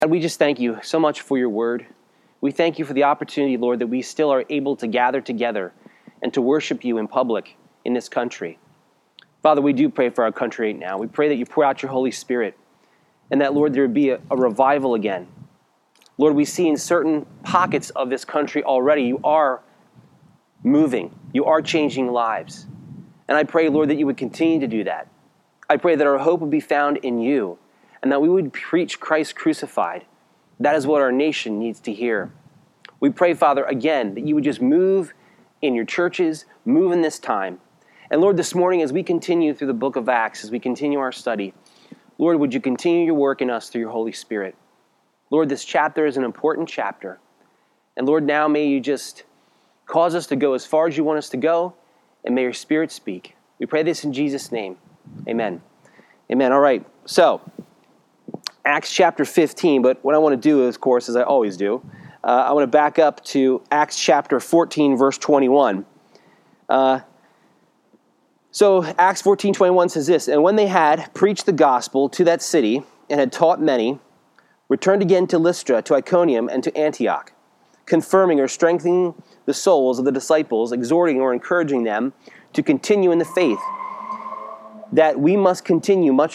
God, we just thank you so much for your word. We thank you for the opportunity, Lord, that we still are able to gather together and to worship you in public in this country. Father, we do pray for our country right now. We pray that you pour out your Holy Spirit and that, Lord, there would be a revival again. Lord, we see in certain pockets of this country already, you are moving. You are changing lives. And I pray, Lord, that you would continue to do that. I pray that our hope would be found in you and that we would preach Christ crucified. That is what our nation needs to hear. We pray, Father, again, that you would just move in your churches, move in this time. And Lord, this morning as we continue through the book of Acts, as we continue our study, Lord, would you continue your work in us through your Holy Spirit? Lord, this chapter is an important chapter. And Lord, now may you just cause us to go as far as you want us to go, and may your Spirit speak. We pray this in Jesus' name. Amen. Amen. All right. So, Acts chapter 15, but what I want to do, of course, as I always do, I want to back up to Acts chapter 14, verse 21. So Acts 14:21 says this, "And when they had preached the gospel to that city and had taught many, returned again to Lystra, to Iconium, and to Antioch, confirming or strengthening the souls of the disciples, exhorting or encouraging them to continue in the faith, that we must continue in the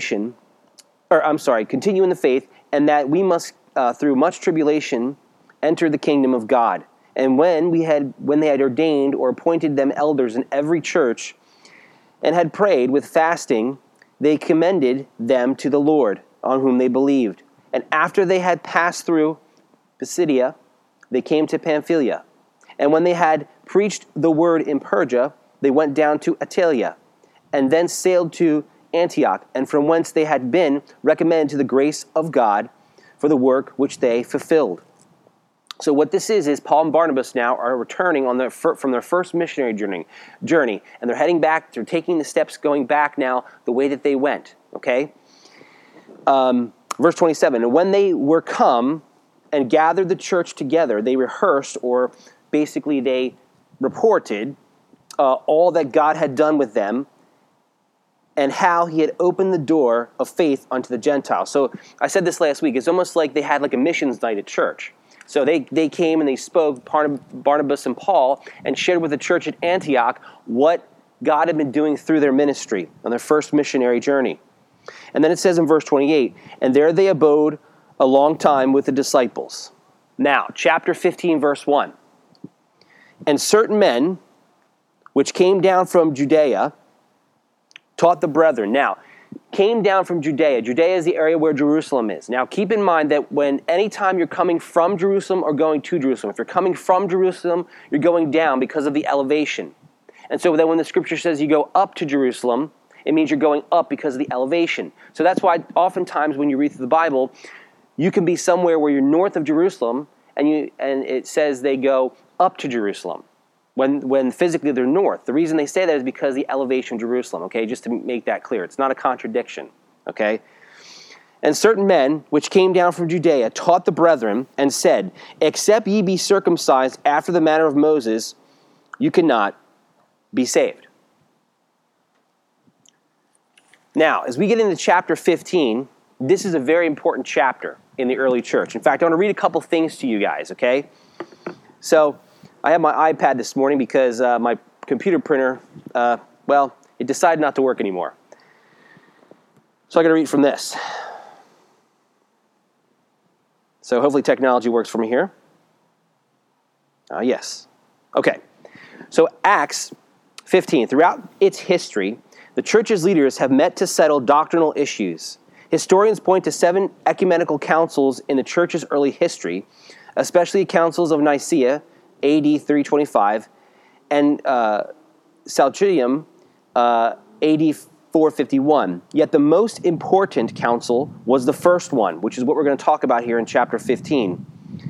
faith, and that we must, through much tribulation, enter the kingdom of God. And when they had ordained or appointed them elders in every church, and had prayed with fasting, they commended them to the Lord, on whom they believed. And after they had passed through Pisidia, they came to Pamphylia. And when they had preached the word in Perga, they went down to Attalia, and then sailed to Antioch, and from whence they had been recommended to the grace of God for the work which they fulfilled." So what this is Paul and Barnabas now are returning from their first missionary journey, and they're heading back, they're taking the steps going back now the way that they went, okay? Verse 27, "And when they were come and gathered the church together, they rehearsed," or basically they reported, all that God had done with them, and how he had opened the door of faith unto the Gentiles. So I said this last week, it's almost like they had like a missions night at church. So they came and they spoke, Barnabas and Paul, and shared with the church at Antioch what God had been doing through their ministry on their first missionary journey. And then it says in verse 28, "And there they abode a long time with the disciples." Now, chapter 15, verse 1. "And certain men, which came down from Judea, taught the brethren." Now, came down from Judea. Judea is the area where Jerusalem is. Now, keep in mind that anytime you're coming from Jerusalem or going to Jerusalem, if you're coming from Jerusalem, you're going down because of the elevation. And so then when the scripture says you go up to Jerusalem, it means you're going up because of the elevation. So that's why oftentimes when you read through the Bible, you can be somewhere where you're north of Jerusalem, and it says they go up to Jerusalem. When physically they're north. The reason they say that is because of the elevation of Jerusalem, okay? Just to make that clear. It's not a contradiction, okay? "And certain men, which came down from Judea, taught the brethren, and said, Except ye be circumcised after the manner of Moses, you cannot be saved." Now, as we get into chapter 15, this is a very important chapter in the early church. In fact, I want to read a couple things to you guys, okay? So, I have my iPad this morning because my computer printer, it decided not to work anymore. So I got to read from this. So hopefully technology works for me here. Yes. Okay. So Acts 15, throughout its history, the church's leaders have met to settle doctrinal issues. Historians point to 7 ecumenical councils in the church's early history, especially councils of Nicaea, AD 325, and Chalcidium, AD 451. Yet the most important council was the first one, which is what we're going to talk about here in chapter 15,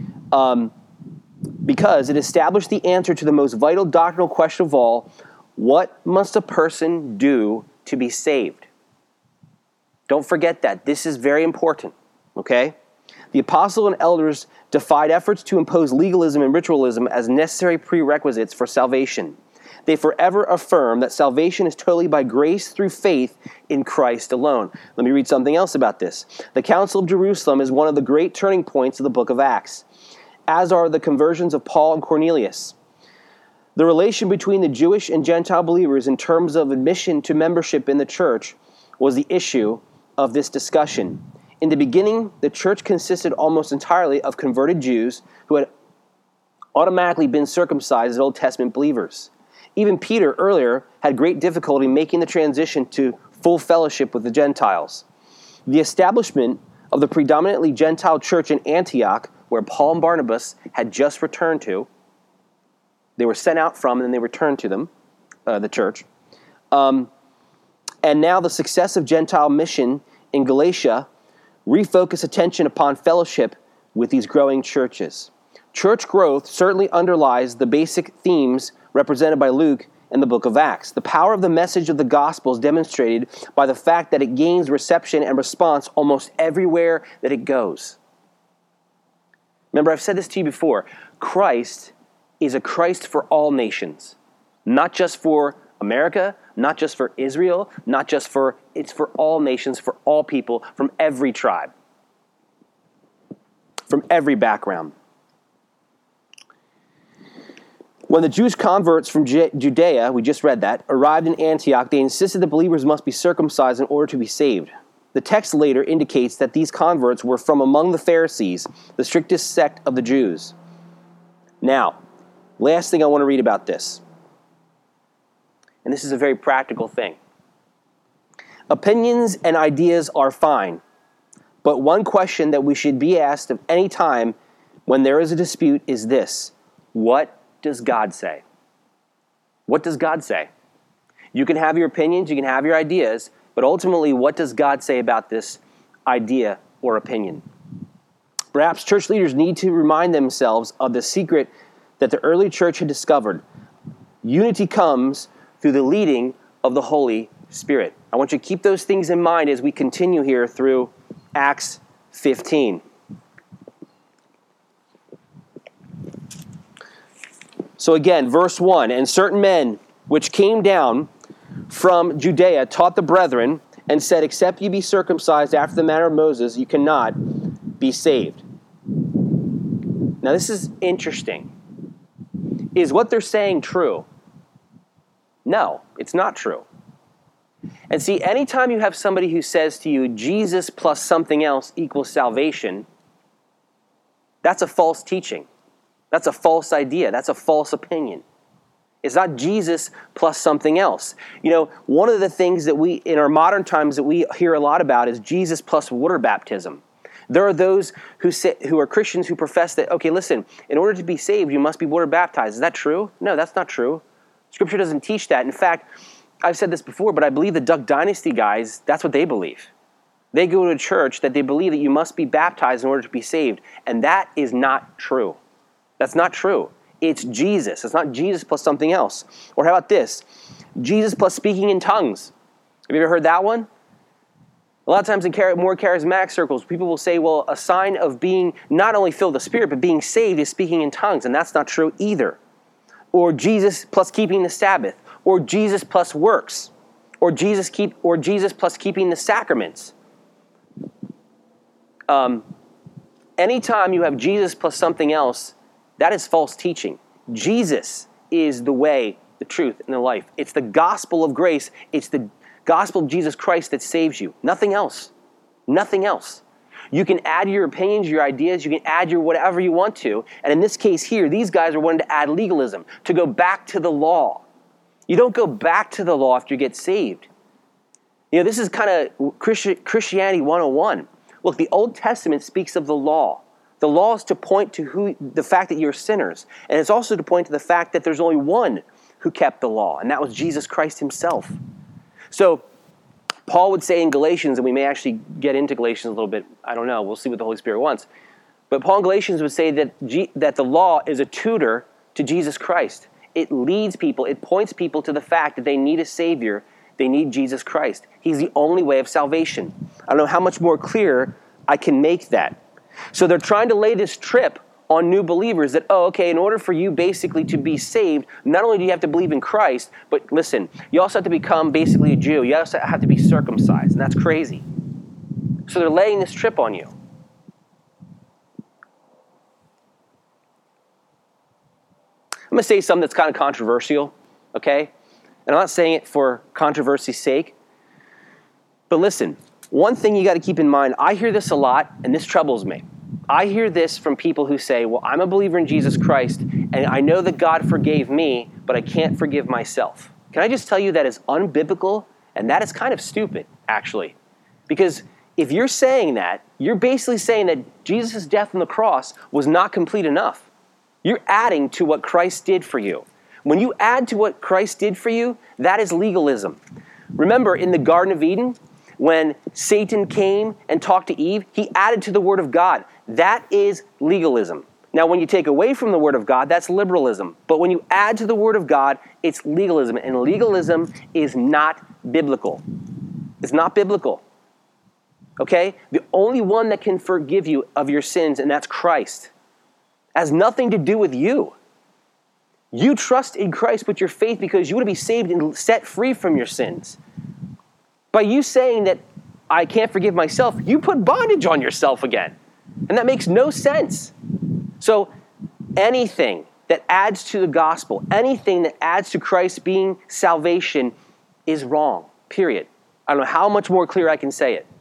because it established the answer to the most vital doctrinal question of all: what must a person do to be saved? Don't forget that. This is very important, okay? The apostles and elders defied efforts to impose legalism and ritualism as necessary prerequisites for salvation. they forever affirm that salvation is totally by grace through faith in Christ alone. Let me read something else about this. The Council of Jerusalem is one of the great turning points of the book of Acts, as are the conversions of Paul and Cornelius. The relation between the Jewish and Gentile believers in terms of admission to membership in the church was the issue of this discussion. In the beginning, the church consisted almost entirely of converted Jews who had automatically been circumcised as Old Testament believers. Even Peter earlier had great difficulty making the transition to full fellowship with the Gentiles. The establishment of the predominantly Gentile church in Antioch, where Paul and Barnabas had just returned to, they were sent out from and then they returned to them, the church. And now the success of Gentile mission in Galatia refocus attention upon fellowship with these growing churches. Church growth certainly underlies the basic themes represented by Luke and the book of Acts. The power of the message of the gospel is demonstrated by the fact that it gains reception and response almost everywhere that it goes. Remember, I've said this to you before. Christ is a Christ for all nations, not just for America, not just for Israel, it's for all nations, for all people, from every tribe, from every background. When the Jewish converts from Judea, we just read that, arrived in Antioch, they insisted that believers must be circumcised in order to be saved. The text later indicates that these converts were from among the Pharisees, the strictest sect of the Jews. Now, last thing I want to read about this. And this is a very practical thing. Opinions and ideas are fine, but one question that we should be asked of any time when there is a dispute is this: what does God say? What does God say? You can have your opinions, you can have your ideas, but ultimately, what does God say about this idea or opinion? Perhaps church leaders need to remind themselves of the secret that the early church had discovered. Unity comes through the leading of the Holy Spirit. I want you to keep those things in mind as we continue here through Acts 15. So again, verse 1, and certain men which came down from Judea taught the brethren and said, except ye be circumcised after the manner of Moses, you cannot be saved. Now this is interesting. Is what they're saying true? No, it's not true. And see, anytime you have somebody who says to you, Jesus plus something else equals salvation, that's a false teaching. That's a false idea. That's a false opinion. It's not Jesus plus something else. You know, one of the things that we, in our modern times, that we hear a lot about is Jesus plus water baptism. There are those who are Christians who profess that, okay, listen, in order to be saved, you must be water baptized. Is that true? No, that's not true. Scripture doesn't teach that. In fact, I've said this before, but I believe the Duck Dynasty guys, that's what they believe. They go to a church that they believe that you must be baptized in order to be saved. And that is not true. That's not true. It's Jesus. It's not Jesus plus something else. Or how about this? Jesus plus speaking in tongues. Have you ever heard that one? A lot of times in more charismatic circles, people will say, well, a sign of being not only filled with the Spirit, but being saved is speaking in tongues. And that's not true either. Or Jesus plus keeping the Sabbath. Or Jesus plus works. Or Jesus plus keeping the sacraments. Anytime you have Jesus plus something else, that is false teaching. Jesus is the way, the truth, and the life. It's the gospel of grace. It's the gospel of Jesus Christ that saves you. Nothing else. Nothing else. You can add your opinions, your ideas, you can add your whatever you want to. And in this case here, these guys are wanting to add legalism, to go back to the law. You don't go back to the law after you get saved. You know, this is kind of Christianity 101. Look, the Old Testament speaks of the law. The law is to point to the fact that you're sinners. And it's also to point to the fact that there's only one who kept the law, and that was Jesus Christ himself. So Paul would say in Galatians, and we may actually get into Galatians a little bit, I don't know, we'll see what the Holy Spirit wants. But Paul in Galatians would say that the law is a tutor to Jesus Christ. It leads people, it points people to the fact that they need a Savior, they need Jesus Christ. He's the only way of salvation. I don't know how much more clear I can make that. So they're trying to lay this trip on new believers that, in order for you basically to be saved, not only do you have to believe in Christ, but listen, you also have to become basically a Jew. You also have to be circumcised, and that's crazy. So they're laying this trip on you. I'm going to say something that's kind of controversial, okay? And I'm not saying it for controversy's sake. But listen, one thing you got to keep in mind, I hear this a lot, and this troubles me. I hear this from people who say, well, I'm a believer in Jesus Christ, and I know that God forgave me, but I can't forgive myself. Can I just tell you that is unbiblical, and that is kind of stupid, actually. Because if you're saying that, you're basically saying that Jesus' death on the cross was not complete enough. You're adding to what Christ did for you. When you add to what Christ did for you, that is legalism. Remember, in the Garden of Eden, when Satan came and talked to Eve, he added to the Word of God. That is legalism. Now, when you take away from the Word of God, that's liberalism. But when you add to the Word of God, it's legalism. And legalism is not biblical. It's not biblical. Okay? The only one that can forgive you of your sins, and that's Christ, has nothing to do with you. You trust in Christ with your faith because you want to be saved and set free from your sins. By you saying that I can't forgive myself, you put bondage on yourself again. And that makes no sense. So anything that adds to the gospel, anything that adds to Christ being salvation is wrong, period. I don't know how much more clear I can say it.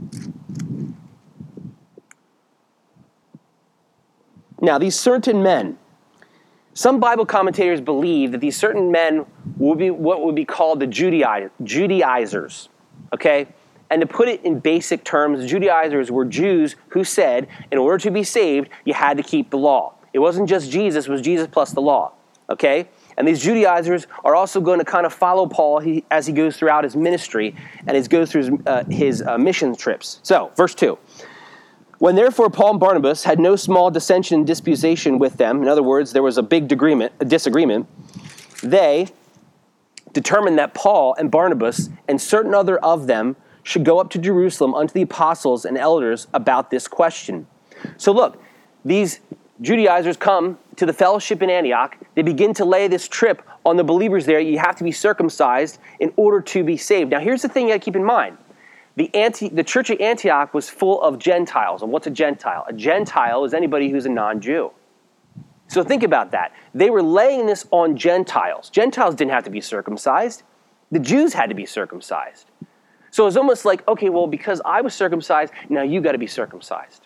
Now, these certain men, some Bible commentators believe that these certain men will be what would be called the Judaizers. Okay? And to put it in basic terms, Judaizers were Jews who said, in order to be saved, you had to keep the law. It wasn't just Jesus, it was Jesus plus the law. Okay? And these Judaizers are also going to kind of follow Paul as he goes throughout his ministry and as he goes through his mission trips. So, verse 2. When therefore Paul and Barnabas had no small dissension and disputation with them, in other words, there was a big disagreement, they determined that Paul and Barnabas and certain other of them should go up to Jerusalem unto the apostles and elders about this question. So look, these Judaizers come to the fellowship in Antioch. They begin to lay this trip on the believers there. You have to be circumcised in order to be saved. Now here's the thing you got to keep in mind. The church at Antioch was full of Gentiles. And what's a Gentile? A Gentile is anybody who's a non-Jew. So think about that. They were laying this on Gentiles. Gentiles didn't have to be circumcised. The Jews had to be circumcised. So it's almost like, okay, well, because I was circumcised, now you got to be circumcised.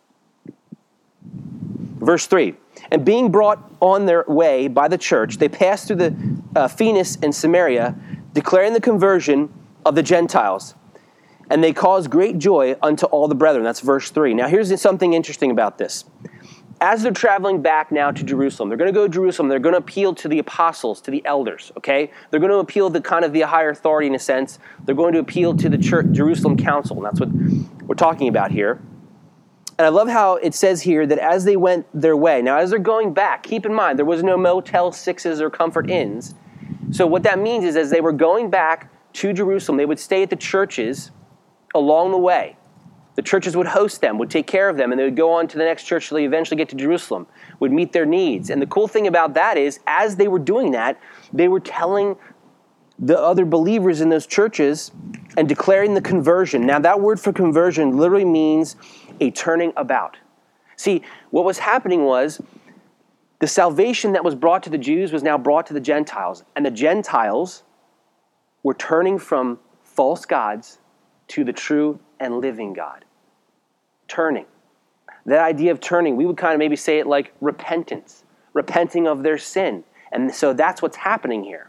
Verse 3, and being brought on their way by the church, they passed through the Phoenix and Samaria, declaring the conversion of the Gentiles. And they caused great joy unto all the brethren. That's verse 3. Now here's something interesting about this. As they're traveling back now to Jerusalem, they're going to go to Jerusalem, they're going to appeal to the apostles, to the elders, okay? They're going to appeal to kind of the higher authority in a sense. They're going to appeal to the church, Jerusalem council, and that's what we're talking about here. And I love how it says here that as they went their way, now as they're going back, keep in mind, there was no Motel 6s or Comfort Inns. So what that means is as they were going back to Jerusalem, they would stay at the churches along the way. The churches would host them, would take care of them, and they would go on to the next church till they eventually get to Jerusalem, would meet their needs. And the cool thing about that is, as they were doing that, they were telling the other believers in those churches and declaring the conversion. Now, that word for conversion literally means a turning about. See, what was happening was the salvation that was brought to the Jews was now brought to the Gentiles, and the Gentiles were turning from false gods to the true and living God. Turning. That idea of turning, we would kind of maybe say it like repentance, repenting of their sin. And so that's what's happening here.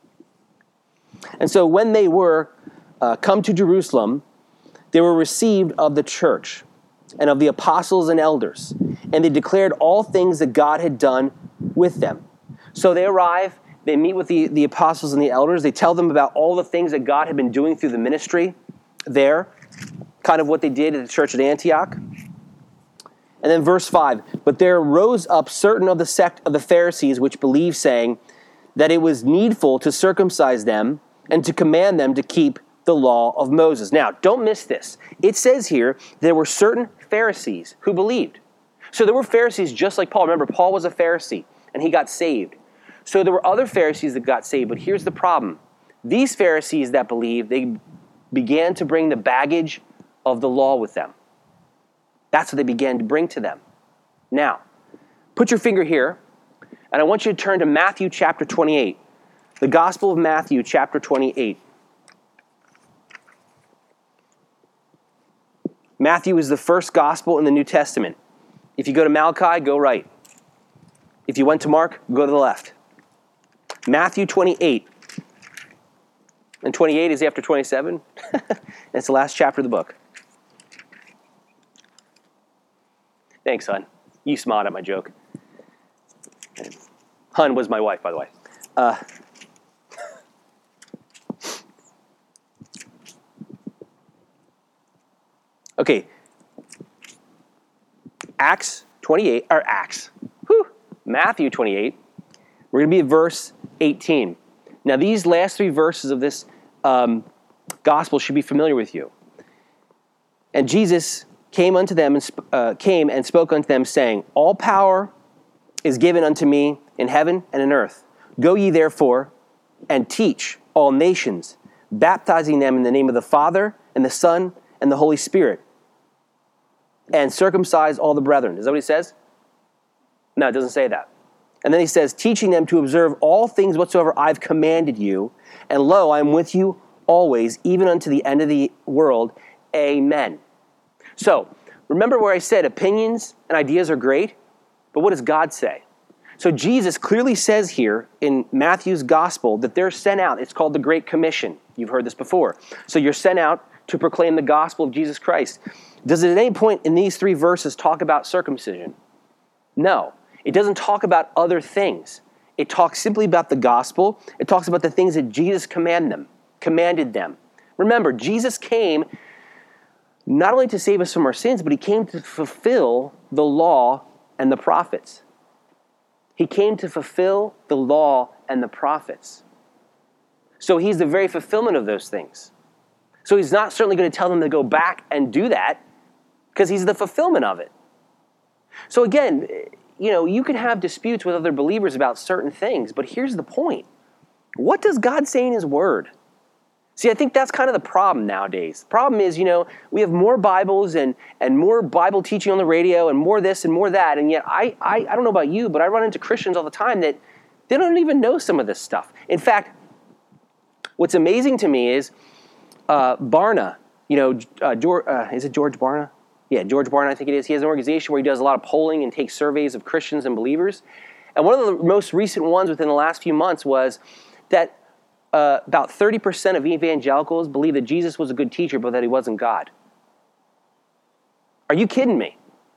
And so when they were come to Jerusalem, they were received of the church and of the apostles and elders, and they declared all things that God had done with them. So they arrive, they meet with the apostles and the elders, they tell them about all the things that God had been doing through the ministry there, kind of what they did at the church at Antioch. And then verse 5, but there rose up certain of the sect of the Pharisees which believed, saying that it was needful to circumcise them and to command them to keep the law of Moses. Now, don't miss this. It says here there were certain Pharisees who believed. So there were Pharisees just like Paul. Remember, Paul was a Pharisee, and he got saved. So there were other Pharisees that got saved, but here's the problem. These Pharisees that believed, they began to bring the baggage of the law with them. That's what they began to bring to them. Now, put your finger here, and I want you to turn to Matthew chapter 28. The Gospel of Matthew chapter 28. Matthew is the first gospel in the New Testament. If you go to Malachi, go right. If you went to Mark, go to the left. Matthew 28. And 28 is after 27. It's the last chapter of the book. Thanks, hon. You smiled at my joke. Hun was my wife, by the way. Okay. Matthew 28. We're going to be at verse 18. Now, these last three verses of this gospel should be familiar with you. And Jesus came unto them and spoke unto them, saying, All power is given unto me in heaven and in earth. Go ye therefore and teach all nations, baptizing them in the name of the Father and the Son and the Holy Spirit, and circumcise all the brethren. Is that what he says? No, it doesn't say that. And then he says, teaching them to observe all things whatsoever I've commanded you, and lo, I am with you always, even unto the end of the world. Amen. So, remember where I said opinions and ideas are great, but what does God say? So Jesus clearly says here in Matthew's gospel that they're sent out. It's called the Great Commission. You've heard this before. So you're sent out to proclaim the gospel of Jesus Christ. Does it at any point in these three verses talk about circumcision? No. It doesn't talk about other things. It talks simply about the gospel. It talks about the things that Jesus commanded them. Remember, Jesus came not only to save us from our sins, but he came to fulfill the law and the prophets. He came to fulfill the law and the prophets. So he's the very fulfillment of those things. So he's not certainly going to tell them to go back and do that, because he's the fulfillment of it. So again, you can have disputes with other believers about certain things, but here's the point. What does God say in his word? See, I think that's kind of the problem nowadays. The problem is, we have more Bibles and more Bible teaching on the radio and more this and more that, and yet I don't know about you, but I run into Christians all the time that they don't even know some of this stuff. In fact, what's amazing to me is Barna, is it George Barna? Yeah, George Barna, I think it is. He has an organization where he does a lot of polling and takes surveys of Christians and believers. And one of the most recent ones within the last few months was that about 30% of evangelicals believe that Jesus was a good teacher, but that he wasn't God. Are you kidding me?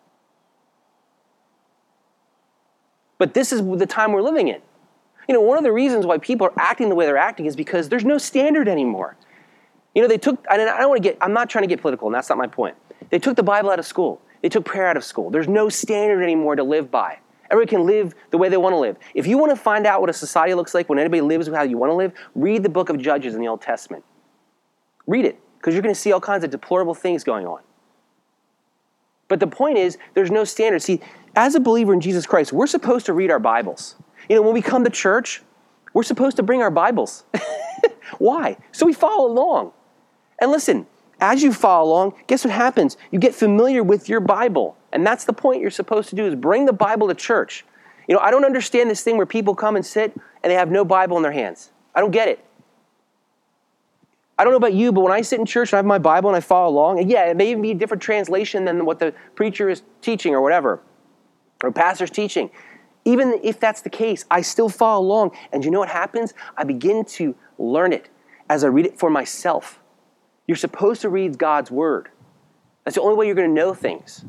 But this is the time we're living in. One of the reasons why people are acting the way they're acting is because there's no standard anymore. They took, I'm not trying to get political, and that's not my point. They took the Bible out of school. They took prayer out of school. There's no standard anymore to live by. Everybody can live the way they want to live. If you want to find out what a society looks like when anybody lives how you want to live, read the book of Judges in the Old Testament. Read it, because you're going to see all kinds of deplorable things going on. But the point is, there's no standard. See, as a believer in Jesus Christ, we're supposed to read our Bibles. When we come to church, we're supposed to bring our Bibles. Why? So we follow along. And listen, as you follow along, guess what happens? You get familiar with your Bible. And that's the point you're supposed to do, is bring the Bible to church. I don't understand this thing where people come and sit and they have no Bible in their hands. I don't get it. I don't know about you, but when I sit in church and I have my Bible and I follow along, and yeah, it may even be a different translation than what the preacher is teaching or whatever, or pastor's teaching. Even if that's the case, I still follow along. And you know what happens? I begin to learn it as I read it for myself. You're supposed to read God's word. That's the only way you're going to know things.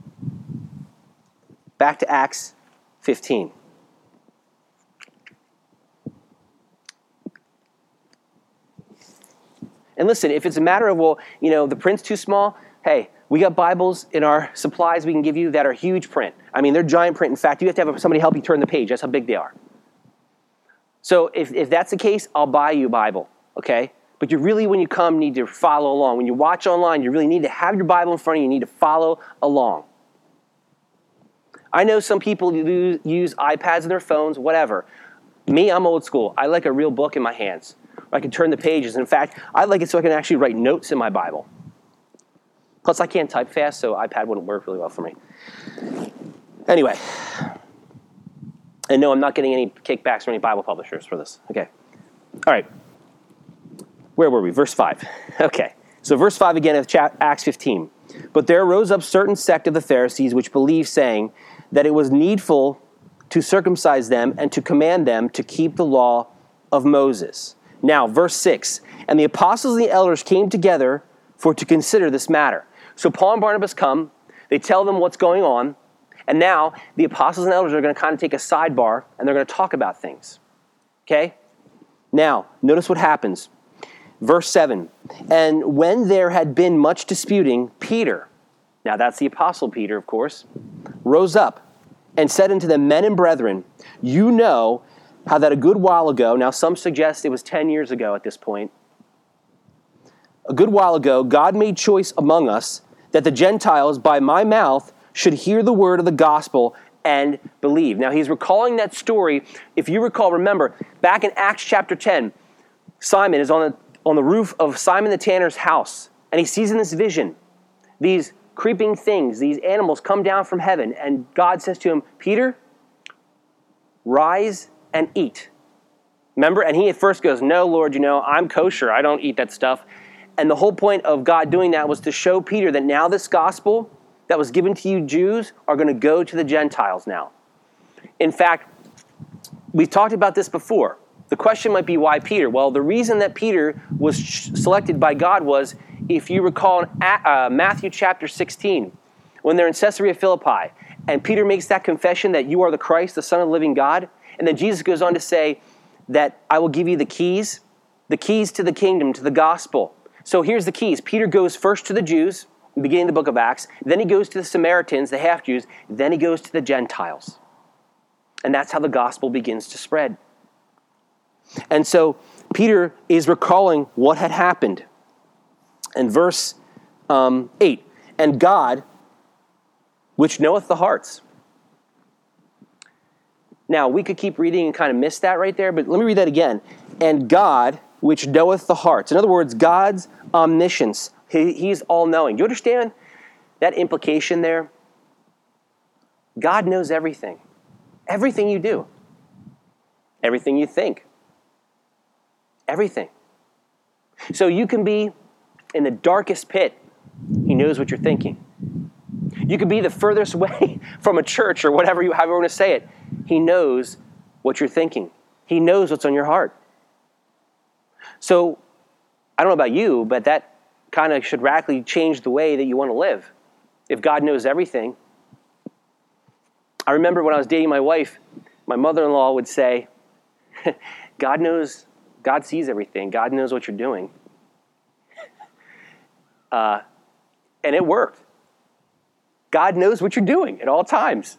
Back to Acts 15. And listen, if it's a matter of, the print's too small, hey, we got Bibles in our supplies we can give you that are huge print. I mean, they're giant print. In fact, you have to have somebody help you turn the page. That's how big they are. So if that's the case, I'll buy you a Bible, okay? But you really, when you come, need to follow along. When you watch online, you really need to have your Bible in front of you. You need to follow along. I know some people use iPads in their phones, whatever. Me, I'm old school. I like a real book in my hands. I can turn the pages. In fact, I like it so I can actually write notes in my Bible. Plus, I can't type fast, so iPad wouldn't work really well for me. Anyway. And no, I'm not getting any kickbacks from any Bible publishers for this. Okay. All right. Where were we? Verse 5. Okay. So verse 5 again of Acts 15. But there rose up certain sect of the Pharisees which believed, saying that it was needful to circumcise them and to command them to keep the law of Moses. Now, verse 6. And the apostles and the elders came together for to consider this matter. So Paul and Barnabas come. They tell them what's going on. And now the apostles and elders are going to kind of take a sidebar and they're going to talk about things. Okay? Now, notice what happens. Verse 7, and when there had been much disputing, Peter, now that's the apostle Peter, of course, rose up and said unto them, men and brethren, you know how that a good while ago, now some suggest it was 10 years ago at this point, a good while ago, God made choice among us that the Gentiles by my mouth should hear the word of the gospel and believe. Now he's recalling that story. If you recall, remember, back in Acts chapter 10, Simon is on the roof of Simon the tanner's house, and he sees in this vision these creeping things, these animals come down from heaven, and God says to him, Peter, rise and eat. Remember? And he at first goes, no, Lord, I'm kosher. I don't eat that stuff. And the whole point of God doing that was to show Peter that now this gospel that was given to you Jews are going to go to the Gentiles now. In fact, we've talked about this before. The question might be, why Peter? Well, the reason that Peter was selected by God was, if you recall in Matthew chapter 16, when they're in Caesarea Philippi, and Peter makes that confession that you are the Christ, the Son of the living God, and then Jesus goes on to say that I will give you the keys to the kingdom, to the gospel. So here's the keys. Peter goes first to the Jews, beginning of the book of Acts, then he goes to the Samaritans, the half-Jews, then he goes to the Gentiles. And that's how the gospel begins to spread. And so Peter is recalling what had happened. In verse 8, and God, which knoweth the hearts. Now, we could keep reading and kind of miss that right there, but let me read that again. And God, which knoweth the hearts. In other words, God's omniscience. He's all-knowing. Do you understand that implication there? God knows everything. Everything you do. Everything you think. Everything. So you can be in the darkest pit. He knows what you're thinking. You could be the furthest away from a church or whatever however you want to say it. He knows what you're thinking. He knows what's on your heart. So, I don't know about you, but that kind of should radically change the way that you want to live. If God knows everything. I remember when I was dating my wife, my mother-in-law would say, God sees everything. God knows what you're doing. And it worked. God knows what you're doing at all times.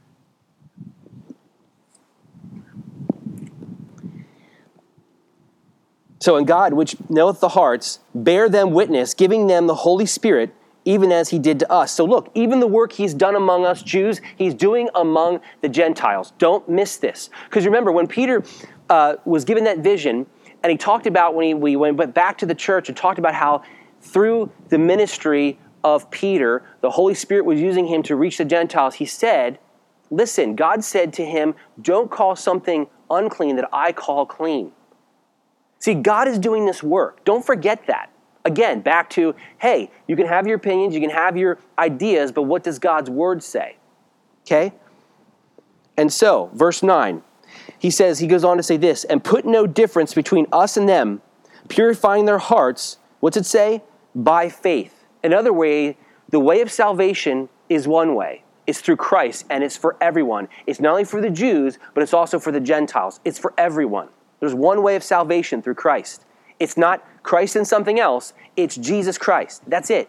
So, and God, which knoweth the hearts, bear them witness, giving them the Holy Spirit, even as he did to us. So look, even the work he's done among us Jews, he's doing among the Gentiles. Don't miss this. Because remember, when Peter was given that vision, and he talked about when we went back to the church and talked about how through the ministry of Peter, the Holy Spirit was using him to reach the Gentiles, he said, listen, God said to him, don't call something unclean that I call clean. See, God is doing this work. Don't forget that. Again, back to, hey, you can have your opinions, you can have your ideas, but what does God's word say? Okay? And so, verse 9, he goes on to say this, and put no difference between us and them, purifying their hearts, what's it say? By faith. Another way, the way of salvation is one way. It's through Christ, and it's for everyone. It's not only for the Jews, but it's also for the Gentiles. It's for everyone. There's one way of salvation through Christ. It's not Christ and something else. It's Jesus Christ. That's it.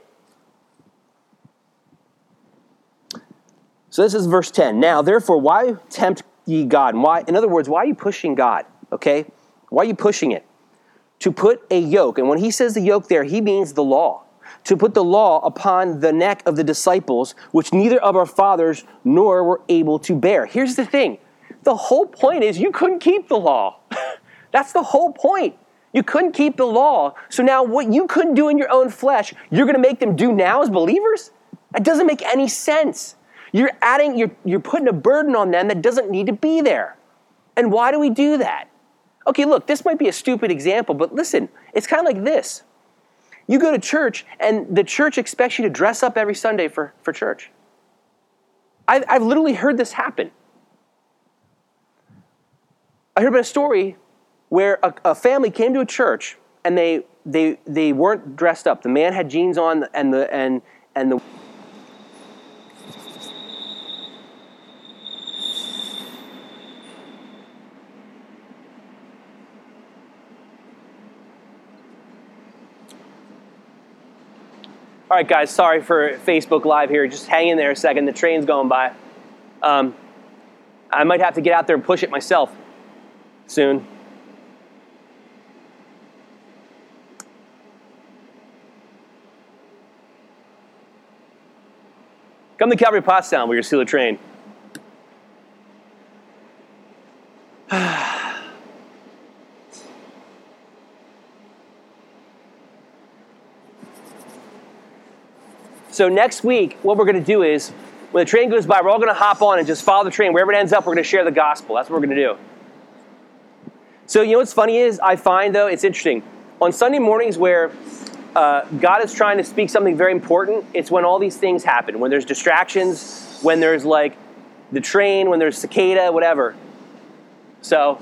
So this is verse 10. Now, therefore, why tempt ye God? And why? In other words, why are you pushing God? Why are you pushing it? To put a yoke. And when he says the yoke there, he means the law. to put the law upon the neck of the disciples, which neither of our fathers nor were able to bear. Here's the thing. The whole point is you couldn't keep the law. That's the whole point. You couldn't keep the law. So now what you couldn't do in your own flesh, you're going to make them do now as believers? That doesn't make any sense. You're putting a burden on them that doesn't need to be there. And why do we do that? Okay, look, this might be a stupid example, but listen, it's kind of like this. You go to church, and the church expects you to dress up every Sunday for church. I've literally heard this happen. I heard about a story where a family came to a church, and they weren't dressed up. The man had jeans on, and the All right, guys, sorry for Facebook Live here. Just hang in there a second. The train's going by. I might have to get out there and push it myself soon. Come to Calvary Pottstown. We're going to steal a train. So next week, what we're going to do is, when the train goes by, we're all going to hop on and just follow the train. Wherever it ends up, we're going to share the gospel. That's what we're going to do. So you know what's funny is, I find, though, it's interesting. On Sunday mornings where God is trying to speak something very important, it's when all these things happen. When there's distractions, when there's like the train, when there's cicada, whatever. So,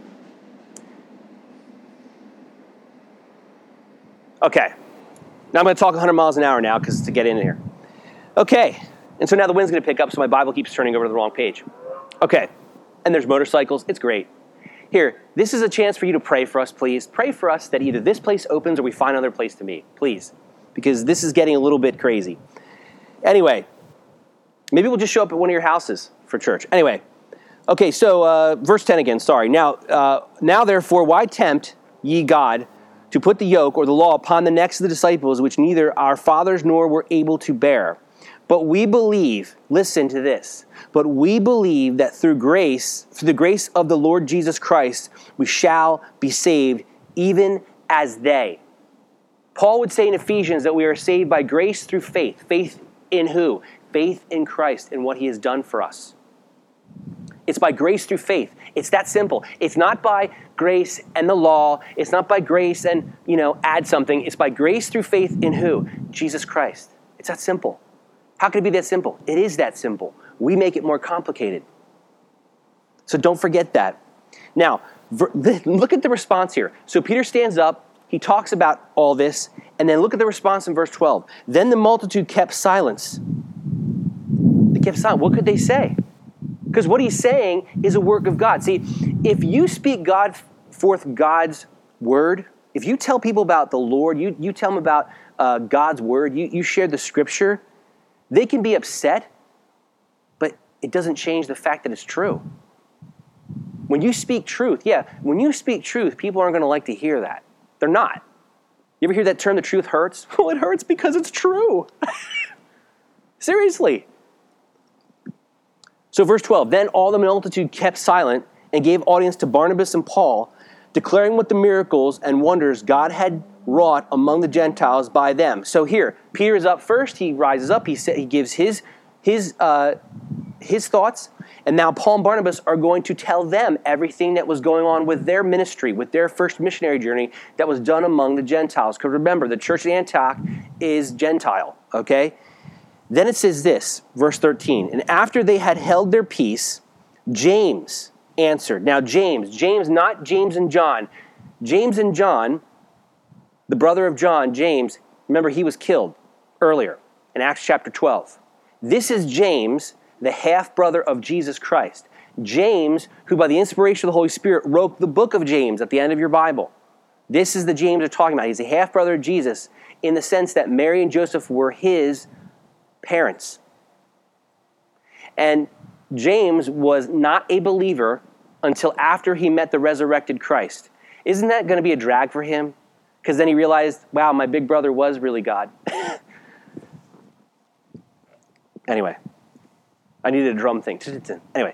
okay. Now I'm going to talk 100 miles an hour now because to get in here. Okay. And so now the wind's going to pick up, so my Bible keeps turning over to the wrong page. Okay. And there's motorcycles. It's great. Here, this is a chance for you to pray for us, please. Pray for us that either this place opens or we find another place to meet, please. Because this is getting a little bit crazy. Anyway, maybe we'll just show up at one of your houses for church. Anyway. Okay, so verse 10 again, sorry. Now therefore, why tempt ye God to put the yoke or the law upon the necks of the disciples, which neither our fathers nor were able to bear? But we believe, listen to this, but we believe that through the grace of the Lord Jesus Christ, we shall be saved, even as they. Paul would say in Ephesians that we are saved by grace through faith. Faith in who? Faith in Christ and what he has done for us. It's by grace through faith. It's that simple. It's not by grace and the law. It's not by grace and, add something. It's by grace through faith in who? Jesus Christ. It's that simple. How can it be that simple? It is that simple. We make it more complicated. So don't forget that. Now, look at the response here. So Peter stands up. He talks about all this. And then look at the response in verse 12. Then the multitude kept silence. They kept silent. What could they say? Because what he's saying is a work of God. See, if you speak forth God's word, if you tell people about the Lord, you tell them about God's word, you share the scripture, they can be upset, but it doesn't change the fact that it's true. When you speak truth, people aren't going to like to hear that. They're not. You ever hear that term, the truth hurts? Well, it hurts because it's true. Seriously. So verse 12, then all the multitude kept silent and gave audience to Barnabas and Paul, declaring what the miracles and wonders God had wrought among the Gentiles by them. So here, Peter is up first. He rises up. He gives his thoughts. And now Paul and Barnabas are going to tell them everything that was going on with their ministry, with their first missionary journey that was done among the Gentiles. Because remember, the church at Antioch is Gentile, okay? Then it says this, verse 13, and after they had held their peace, James answered. Now James, not James and John. James and John, the brother of John, James, remember he was killed earlier in Acts chapter 12. This is James, the half-brother of Jesus Christ. James, who by the inspiration of the Holy Spirit wrote the book of James at the end of your Bible. This is the James they're talking about. He's a half-brother of Jesus in the sense that Mary and Joseph were his parents. And James was not a believer until after he met the resurrected Christ. Isn't that going to be a drag for him? Because then he realized, wow, my big brother was really God. Anyway, I needed a drum thing. Anyway.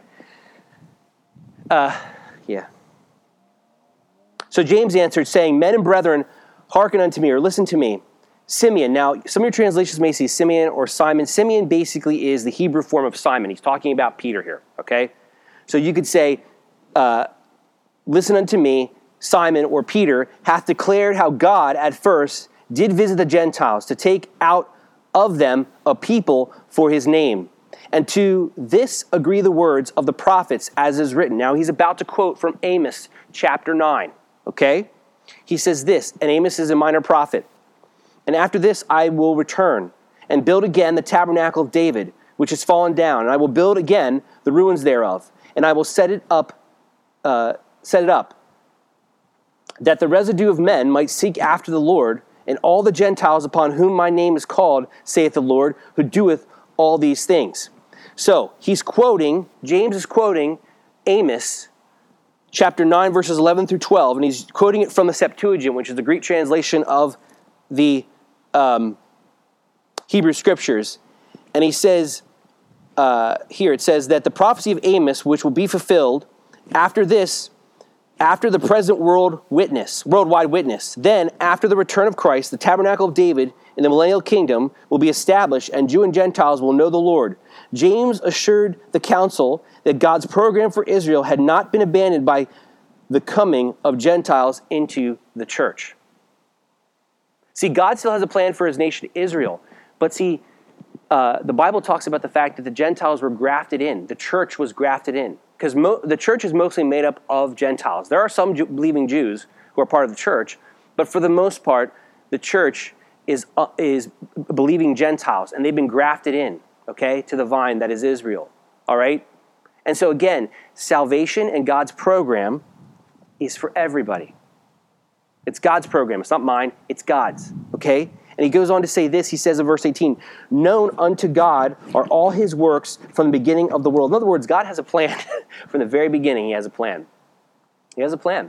Yeah. So James answered, saying, men and brethren, hearken unto me, or listen to me. Simeon. Now, some of your translations may see Simeon or Simon. Simeon basically is the Hebrew form of Simon. He's talking about Peter here, okay? So you could say, listen unto me, Simon or Peter hath declared how God at first did visit the Gentiles to take out of them a people for his name. And to this agree the words of the prophets as is written. Now he's about to quote from Amos chapter 9, okay? He says this, and Amos is a minor prophet. And after this I will return and build again the tabernacle of David, which is fallen down, and I will build again the ruins thereof, and I will set it up, that the residue of men might seek after the Lord, and all the Gentiles upon whom my name is called, saith the Lord, who doeth all these things. So James is quoting Amos chapter 9, verses 11 through 12, and he's quoting it from the Septuagint, which is the Greek translation of the Hebrew Scriptures. And he says, here it says that the prophecy of Amos, which will be fulfilled after the present worldwide witness, then after the return of Christ, the tabernacle of David in the millennial kingdom will be established, and Jew and Gentiles will know the Lord. James assured the council that God's program for Israel had not been abandoned by the coming of Gentiles into the church. See, God still has a plan for his nation Israel, but see, the Bible talks about the fact that the Gentiles were grafted in. The church was grafted in. Because the church is mostly made up of Gentiles. There are some believing Jews who are part of the church, but for the most part, the church is believing Gentiles, and they've been grafted in, okay, to the vine that is Israel, all right? And so again, salvation and God's program is for everybody. It's God's program. It's not mine. It's God's, okay? And he goes on to say this. He says in verse 18, known unto God are all his works from the beginning of the world. In other words, God has a plan. From the very beginning, he has a plan. He has a plan.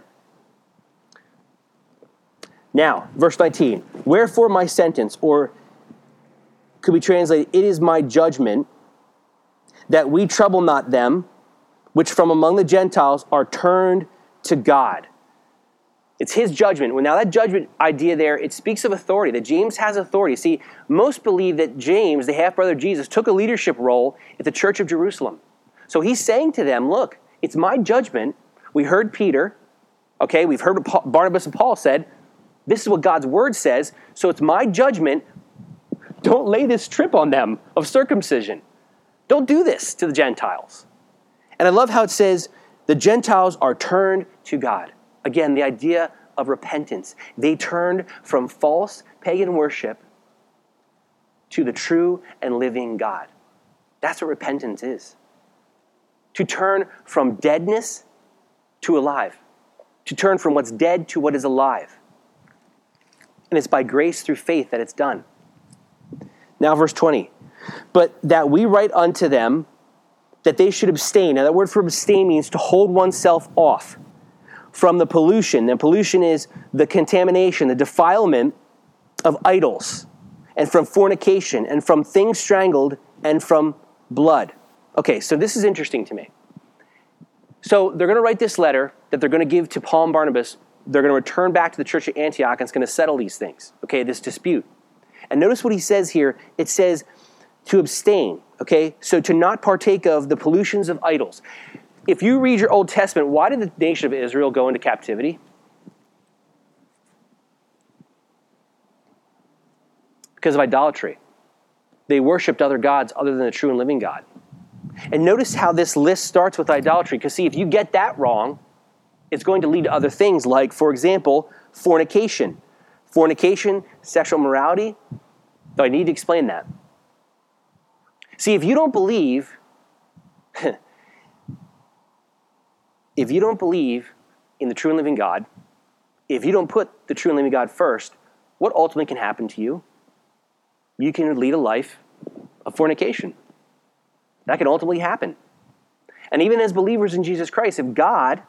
Now, verse 19, wherefore my sentence, or could we translate, it is my judgment, that we trouble not them, which from among the Gentiles are turned to God. It's his judgment. Well, now that judgment idea there, it speaks of authority, that James has authority. See, most believe that James, the half-brother of Jesus, took a leadership role at the church of Jerusalem. So he's saying to them, look, it's my judgment. We heard Peter, okay, we've heard what Barnabas and Paul said. This is what God's word says, so it's my judgment. Don't lay this trip on them of circumcision. Don't do this to the Gentiles. And I love how it says, the Gentiles are turned to God. Again, the idea of repentance. They turned from false pagan worship to the true and living God. That's what repentance is. To turn from deadness to alive. To turn from what's dead to what is alive. And it's by grace through faith that it's done. Now verse 20. But that we write unto them that they should abstain. Now that word for abstain means to hold oneself off from the pollution. And pollution is the contamination, the defilement of idols, and from fornication, and from things strangled, and from blood. Okay, so this is interesting to me. So they're going to write this letter that they're going to give to Paul and Barnabas. They're going to return back to the church at Antioch, and it's going to settle these things, okay, this dispute. And notice what he says here. It says to abstain, okay? So to not partake of the pollutions of idols. If you read your Old Testament, why did the nation of Israel go into captivity? Because of idolatry. They worshipped other gods other than the true and living God. And notice how this list starts with idolatry. Because see, if you get that wrong, it's going to lead to other things like, for example, fornication. Fornication, sexual immorality. So I need to explain that. See, if you don't believe in the true and living God, if you don't put the true and living God first, what ultimately can happen to you? You can lead a life of fornication. That can ultimately happen. And even as believers in Jesus Christ, if God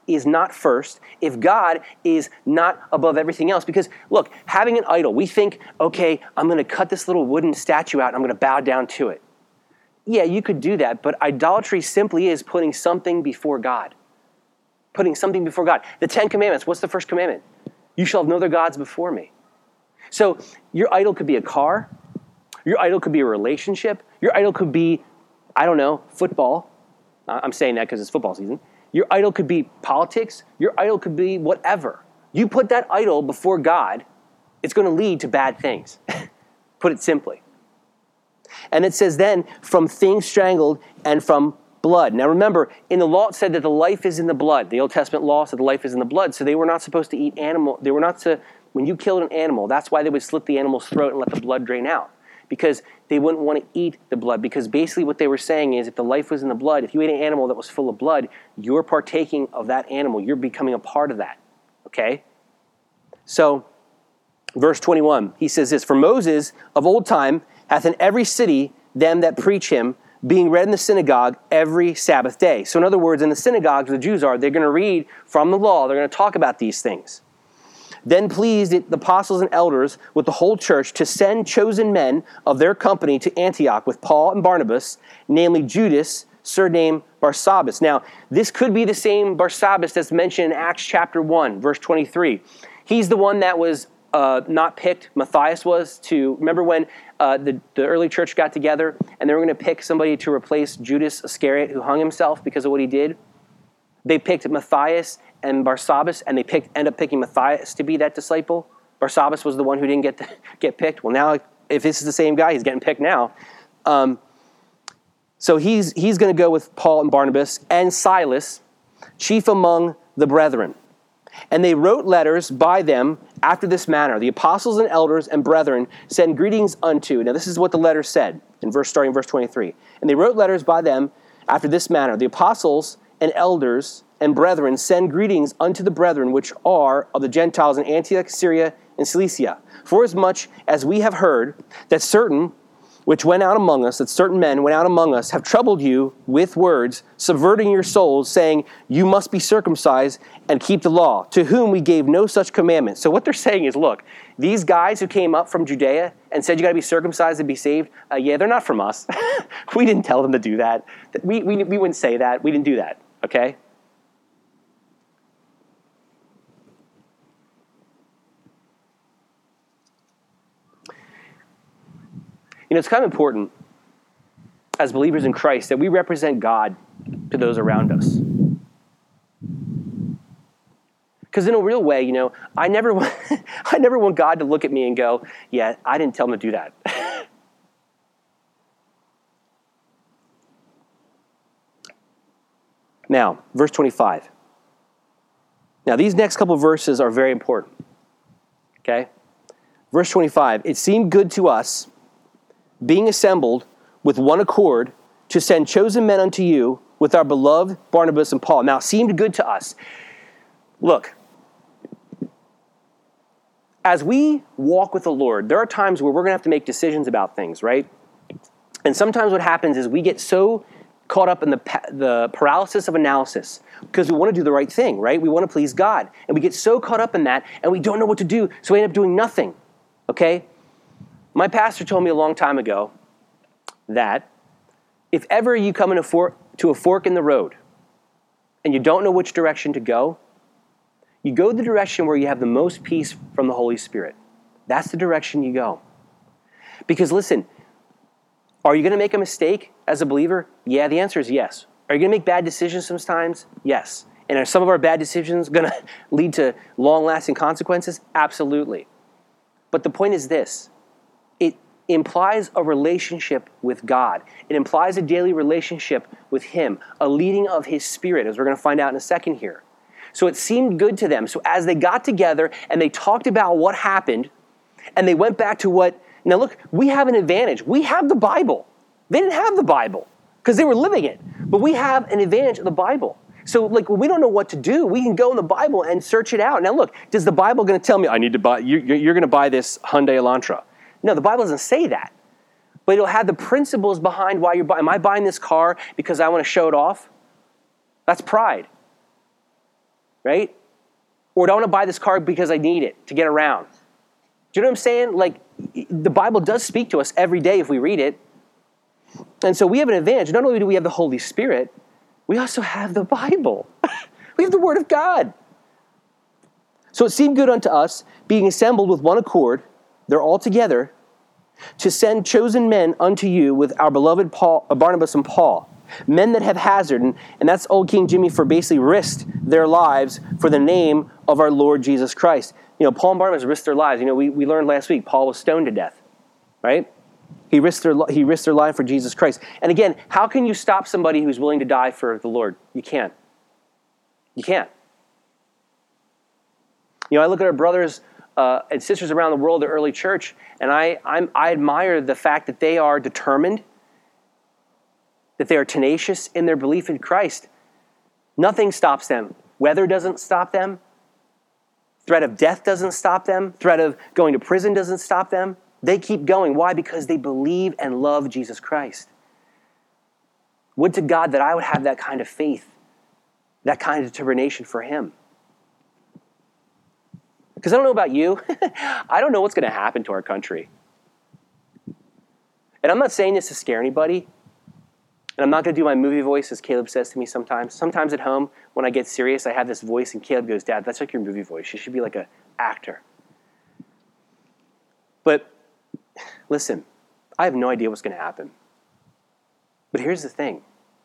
is not first, if God is not above everything else. Because look, having an idol, we think, okay, I'm going to cut this little wooden statue out and I'm going to bow down to it. Yeah, you could do that, but idolatry simply is putting something before God. Putting something before God. The 10 Commandments, what's the first commandment? You shall have no other gods before me. So your idol could be a car. Your idol could be a relationship. Your idol could be, I don't know, football. I'm saying that because it's football season. Your idol could be politics. Your idol could be whatever. You put that idol before God, it's going to lead to bad things. Put it simply. And it says then, from things strangled and from blood. Now remember, in the law it said that the life is in the blood. The Old Testament law said the life is in the blood. So they were not supposed to eat animal. They were not to, when you killed an animal, that's why they would slit the animal's throat and let the blood drain out. Because they wouldn't want to eat the blood. Because basically what they were saying is if the life was in the blood, if you ate an animal that was full of blood, you're partaking of that animal. You're becoming a part of that. Okay? So, verse 21, he says this, for Moses of old time hath in every city them that preach him, being read in the synagogue every Sabbath day. So in other words, in the synagogues, the Jews are, they're going to read from the law. They're going to talk about these things. Then pleased the apostles and elders with the whole church to send chosen men of their company to Antioch with Paul and Barnabas, namely Judas, surnamed Barsabbas. Now, this could be the same Barsabbas that's mentioned in Acts chapter 1, verse 23. He's the one that was not picked. Matthias was to, remember when the early church got together and they were going to pick somebody to replace Judas Iscariot who hung himself because of what he did? They picked Matthias and Barsabbas, and they end up picking Matthias to be that disciple. Barsabbas was the one who didn't get picked. Well, now, if this is the same guy, he's getting picked now. So he's going to go with Paul and Barnabas and Silas, chief among the brethren. And they wrote letters by them after this manner. The apostles and elders and brethren send greetings unto. Now, this is what the letter said, starting in verse 23. And they wrote letters by them after this manner. The apostles and elders and brethren send greetings unto the brethren which are of the Gentiles in Antioch, Syria, and Cilicia. Forasmuch as we have heard that certain men went out among us, have troubled you with words, subverting your souls, saying, you must be circumcised and keep the law, to whom we gave no such commandment. So what they're saying is, look, these guys who came up from Judea and said you got to be circumcised to be saved, they're not from us. We didn't tell them to do that. We wouldn't say that. We didn't do that, okay? You know, it's kind of important as believers in Christ that we represent God to those around us. Because in a real way, you know, I never want God to look at me and go, yeah, I didn't tell him to do that. Now, verse 25. Now, these next couple of verses are very important. Okay? Verse 25, it seemed good to us, being assembled with one accord, to send chosen men unto you with our beloved Barnabas and Paul. Now, it seemed good to us. Look, as we walk with the Lord, there are times where we're going to have to make decisions about things, right? And sometimes what happens is we get so caught up in the paralysis of analysis because we want to do the right thing, right? We want to please God. And we get so caught up in that and we don't know what to do, so we end up doing nothing, okay? My pastor told me a long time ago that if ever you come to a fork in the road and you don't know which direction to go, you go the direction where you have the most peace from the Holy Spirit. That's the direction you go. Because listen, are you going to make a mistake as a believer? Yeah, the answer is yes. Are you going to make bad decisions sometimes? Yes. And are some of our bad decisions going to lead to long-lasting consequences? Absolutely. But the point is this. It implies a relationship with God. It implies a daily relationship with Him, a leading of His Spirit, as we're going to find out in a second here. So it seemed good to them. So as they got together and they talked about what happened, and they went back to what, now look, we have an advantage. We have the Bible. They didn't have the Bible because they were living it. But we have an advantage of the Bible. So like when we don't know what to do, we can go in the Bible and search it out. Now look, does the Bible going to tell me, I need to buy, you're going to buy this Hyundai Elantra? No, the Bible doesn't say that. But it'll have the principles behind why you're buying. Am I buying this car because I want to show it off? That's pride. right? Or do I want to buy this car because I need it to get around? Do you know what I'm saying? Like, the Bible does speak to us every day if we read it. And so we have an advantage. Not only do we have the Holy Spirit, we also have the Bible. We have the Word of God. So it seemed good unto us, being assembled with one accord, they're all together, to send chosen men unto you with our beloved Barnabas and Paul, men that have hazard, and that's old King Jimmy for basically risked their lives for the name of our Lord Jesus Christ. Paul and Barnabas risked their lives. We learned last week, Paul was stoned to death, right? He risked their life for Jesus Christ. And again, how can you stop somebody who's willing to die for the Lord? You can't. You can't. I look at our brothers and sisters around the world, the early church, and I admire the fact that they are determined, that they are tenacious in their belief in Christ. Nothing stops them. Weather doesn't stop them. Threat of death doesn't stop them. Threat of going to prison doesn't stop them. They keep going. Why? Because they believe and love Jesus Christ. Would to God that I would have that kind of faith, that kind of determination for Him. Because I don't know about you, I don't know what's going to happen to our country. And I'm not saying this to scare anybody. And I'm not going to do my movie voice, as Caleb says to me sometimes. Sometimes at home, when I get serious, I have this voice, and Caleb goes, Dad, that's like your movie voice. You should be like an actor. But listen, I have no idea what's going to happen. But here's the thing.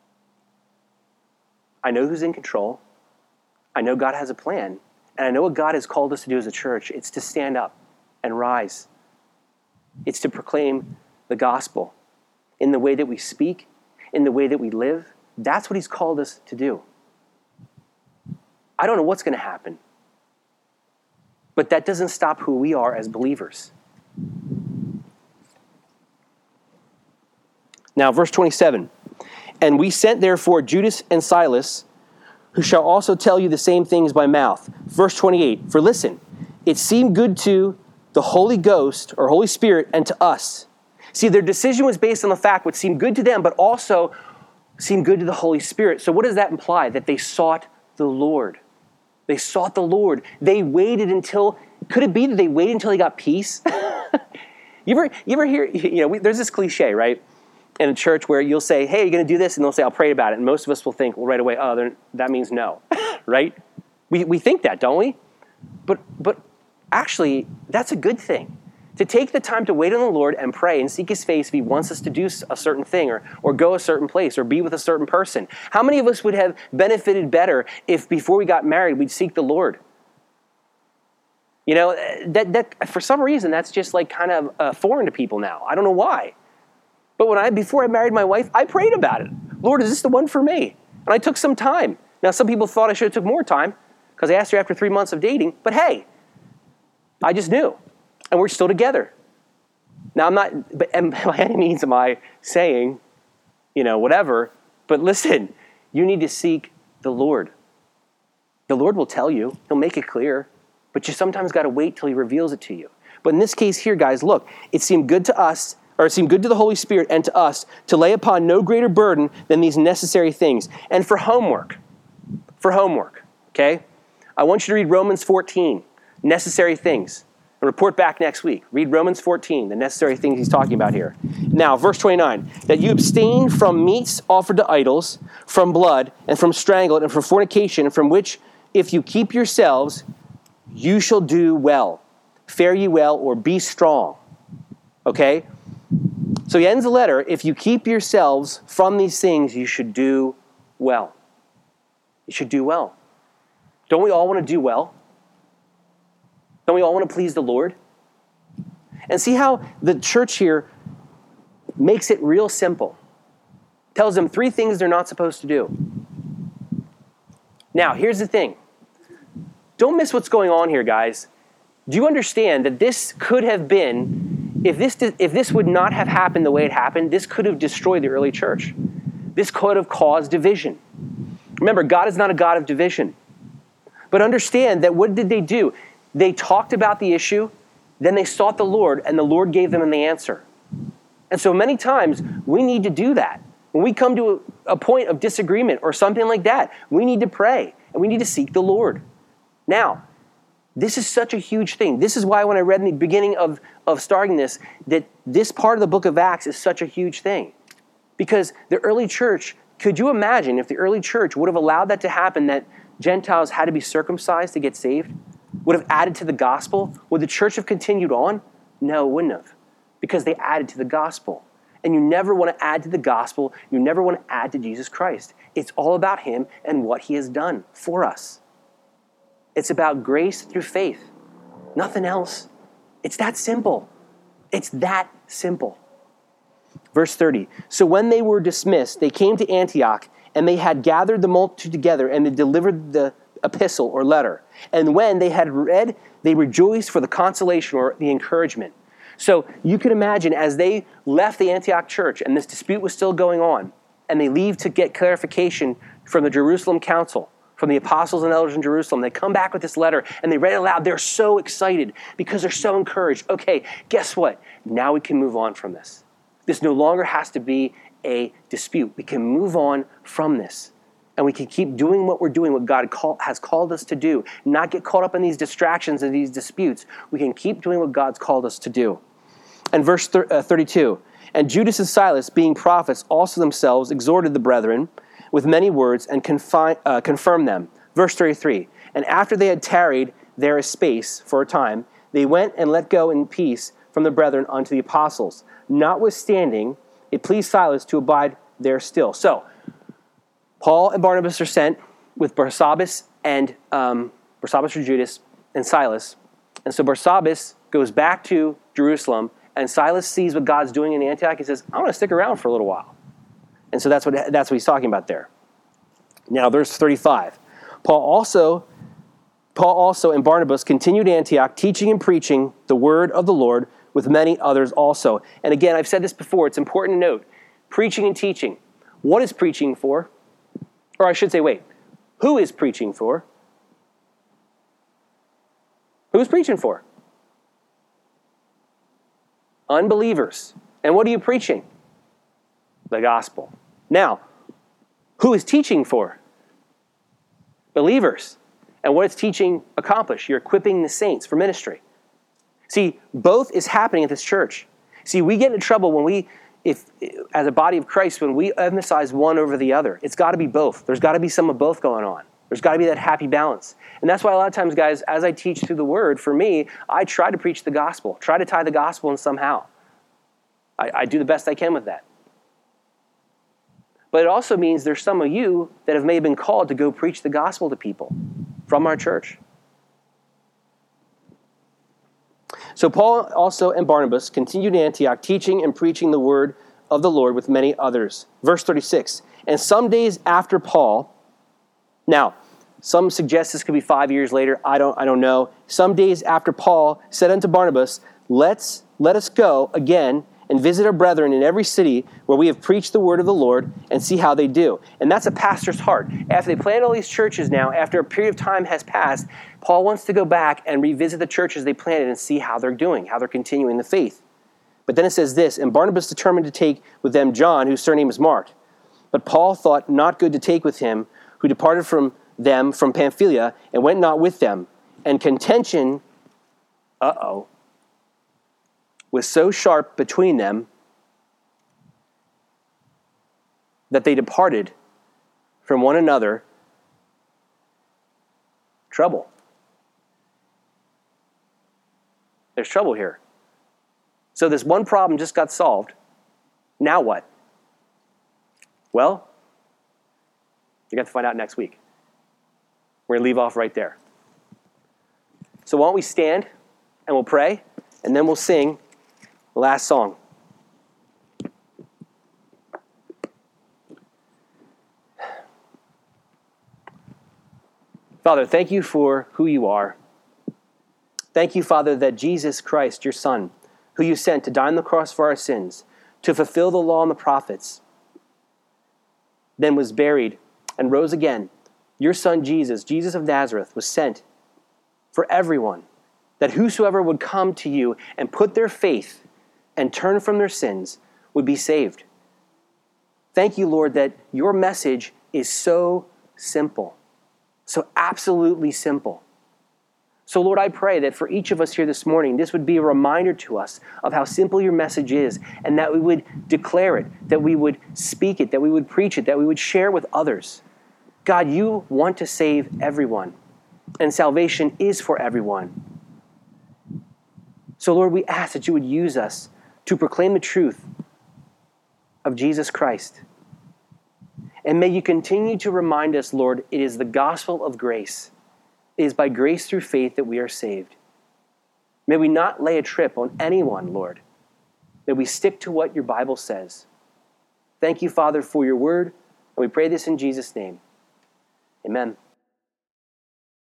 I know who's in control. I know God has a plan. And I know what God has called us to do as a church. It's to stand up and rise. It's to proclaim the gospel in the way that we speak, in the way that we live. That's what He's called us to do. I don't know what's going to happen. But that doesn't stop who we are as believers. Now, verse 27. And we sent therefore Judas and Silas, who shall also tell you the same things by mouth. Verse 28. For listen, it seemed good to the Holy Ghost, or Holy Spirit, and to us. See, their decision was based on the fact what seemed good to them, but also seemed good to the Holy Spirit. So what does that imply? That they sought the Lord. They sought the Lord. They waited until, could it be that they waited until they got peace? You ever hear, there's this cliche, right? In a church where you'll say, hey, you're going to do this? And they'll say, I'll pray about it. And most of us will think, well, right away, that means no, right? We think that, don't we? But actually, that's a good thing. To take the time to wait on the Lord and pray and seek His face if He wants us to do a certain thing or go a certain place or be with a certain person. How many of us would have benefited better if before we got married, we'd seek the Lord? That for some reason, that's just like kind of foreign to people now. I don't know why. But before I married my wife, I prayed about it. Lord, is this the one for me? And I took some time. Now, some people thought I should have took more time because I asked her after 3 months of dating. But hey, I just knew. And we're still together. Now, and by any means am I saying, whatever. But listen, you need to seek the Lord. The Lord will tell you. He'll make it clear. But you sometimes got to wait till He reveals it to you. But in this case here, guys, look, it seemed good to us, or it seemed good to the Holy Spirit and to us to lay upon no greater burden than these necessary things. And for homework, okay, I want you to read Romans 14, necessary things. And report back next week. Read Romans 14, the necessary things he's talking about here. Now, verse 29, that you abstain from meats offered to idols, from blood, and from strangling, and from fornication, from which, if you keep yourselves, you shall do well. Fare ye well, or be strong. Okay? So he ends the letter, if you keep yourselves from these things, you should do well. You should do well. Don't we all want to do well? Don't we all want to please the Lord? And see how the church here makes it real simple. Tells them 3 things they're not supposed to do. Now, here's the thing. Don't miss what's going on here, guys. Do you understand that this could have been, if this would not have happened the way it happened, this could have destroyed the early church. This could have caused division. Remember, God is not a God of division. But understand that what did they do? They talked about the issue, then they sought the Lord, and the Lord gave them the answer. And so many times, we need to do that. When we come to a point of disagreement or something like that, we need to pray, and we need to seek the Lord. Now, this is such a huge thing. This is why when I read in the beginning of starting this, that this part of the book of Acts is such a huge thing. Because the early church, could you imagine if the early church would have allowed that to happen, that Gentiles had to be circumcised to get saved? Would have added to the gospel? Would the church have continued on? No, it wouldn't have. Because they added to the gospel. And you never want to add to the gospel. You never want to add to Jesus Christ. It's all about him and what he has done for us. It's about grace through faith. Nothing else. It's that simple. It's that simple. Verse 30. So when they were dismissed, they came to Antioch, and they had gathered the multitude together, and they delivered the epistle or letter. And when they had read, they rejoiced for the consolation or the encouragement. So you can imagine as they left the Antioch church, and this dispute was still going on, and they leave to get clarification from the Jerusalem council, from the apostles and elders in Jerusalem. They come back with this letter, and they read it aloud. They're so excited because they're so encouraged. Okay, guess what? Now we can move on from this. This no longer has to be a dispute. We can move on from this. And we can keep doing what we're doing, what God has called us to do. Not get caught up in these distractions and these disputes. We can keep doing what God's called us to do. And verse 32, and Judas and Silas, being prophets, also themselves exhorted the brethren with many words and confirmed them. Verse 33, and after they had tarried there a space for a time, they went and let go in peace from the brethren unto the apostles. Notwithstanding, it pleased Silas to abide there still. So, Paul and Barnabas are sent with Barsabbas and Barsabbas or Judas and Silas. And so Barsabbas goes back to Jerusalem, and Silas sees what God's doing in Antioch. He says, I want to stick around for a little while. And so that's what he's talking about there. Now, verse 35. Paul also and Barnabas continued Antioch, teaching and preaching the word of the Lord with many others also. And again, I've said this before. It's important to note. Preaching and teaching. What is preaching for? Or I should say, who is preaching for? Who's preaching for? Unbelievers. And what are you preaching? The gospel. Now, who is teaching for? Believers. And what does teaching accomplish? You're equipping the saints for ministry. See, both is happening at this church. See, we get into trouble when as a body of Christ, when we emphasize one over the other. It's got to be both. There's got to be some of both going on. There's got to be that happy balance. And that's why a lot of times, guys, as I teach through the word, for me, I try to preach the gospel, try to tie the gospel in somehow. I do the best I can with that. But it also means there's some of you that have maybe been called to go preach the gospel to people from our church. So Paul also and Barnabas continued in Antioch, teaching and preaching the word of the Lord with many others. Verse 36, and some days after Paul, now, some suggest this could be 5 years later. I don't know. Some days after Paul said unto Barnabas, let us go again and visit our brethren in every city where we have preached the word of the Lord and see how they do. And that's a pastor's heart. After they planted all these churches now, after a period of time has passed, Paul wants to go back and revisit the churches they planted and see how they're doing, how they're continuing the faith. But then it says this, and Barnabas determined to take with them John, whose surname is Mark. But Paul thought not good to take with him, who departed from them from Pamphylia, and went not with them. And contention, was so sharp between them that they departed from one another. Trouble. There's trouble here. So this one problem just got solved. Now what? Well, you're going to find out next week. We're going to leave off right there. So why don't we stand and we'll pray, and then we'll sing the last song. Father, thank you for who you are. Thank you, Father, that Jesus Christ, your Son, who you sent to die on the cross for our sins, to fulfill the law and the prophets, then was buried and rose again. Your Son, Jesus of Nazareth, was sent for everyone, that whosoever would come to you and put their faith and turn from their sins would be saved. Thank you, Lord, that your message is so simple, so absolutely simple. So, Lord, I pray that for each of us here this morning, this would be a reminder to us of how simple your message is, and that we would declare it, that we would speak it, that we would preach it, that we would share with others. God, you want to save everyone, and salvation is for everyone. So, Lord, we ask that you would use us to proclaim the truth of Jesus Christ. And may you continue to remind us, Lord, it is the gospel of grace. It is by grace through faith that we are saved. May we not lay a trip on anyone, Lord. May we stick to what your Bible says. Thank you, Father, for your word, and we pray this in Jesus' name. Amen.